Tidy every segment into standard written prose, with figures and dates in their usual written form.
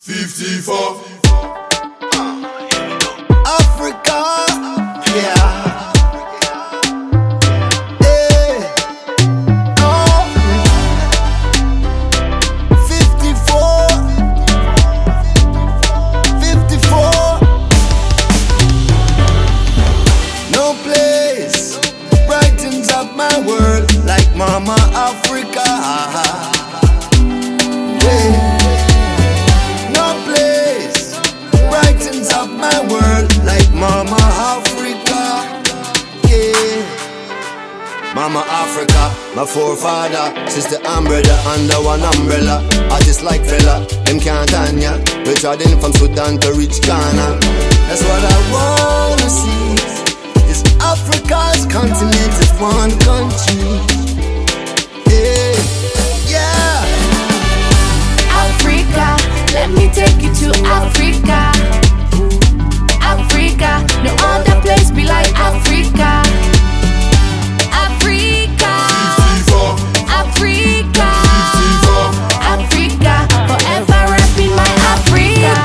54. Africa, yeah. Hey. Oh. 54. 54. No place brightens up my world like Mama Africa. Hey. Brightens up my world like Mama Africa, yeah. Mama Africa, my forefather, sister and brother under one umbrella. I just like fella, them can't stand ya. We traveling from Sudan to reach Ghana. That's what I wanna see. Is Africa's continent is one country, yeah, yeah. Africa, let me take you to Africa. Africa, no other place be like Africa. Africa, 54. Africa, 54. Africa, forever repping my Africa.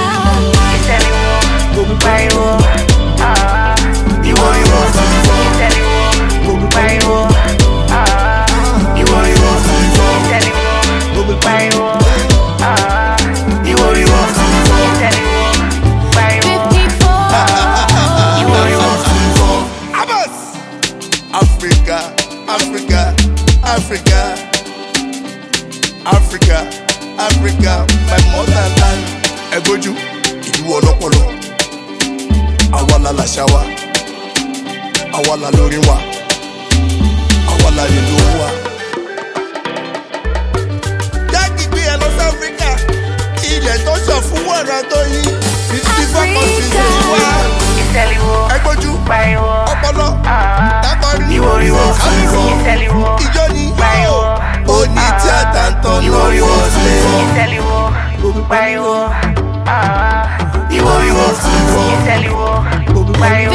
Africa, Africa, Africa, Africa, my motherland. Egoju, ìlú ọlọ́pọlọ. Àwa la làṣà wa, àwa la lórí wa, àwa la ìlú wa. Jákè gbé ẹ lọ sí Áfíríkà, ilẹ̀ tó sọ fún wàrà tó yí. 54 countries ló wá. Egoju, ọpọlọ, dákọ̀rí, ìjọ ni, oní tíátà ń tọ́ lọ́wọ́ sílẹ̀. Ìwọ